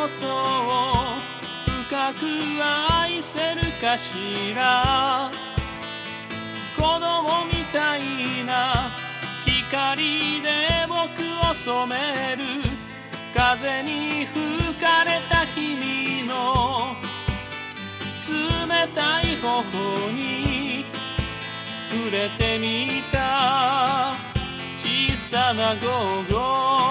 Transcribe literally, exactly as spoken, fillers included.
ことを深く愛せるかしら。子供みたいな光で僕を染める、風に吹かれた君の冷たい頬に触れてみた。小さな午後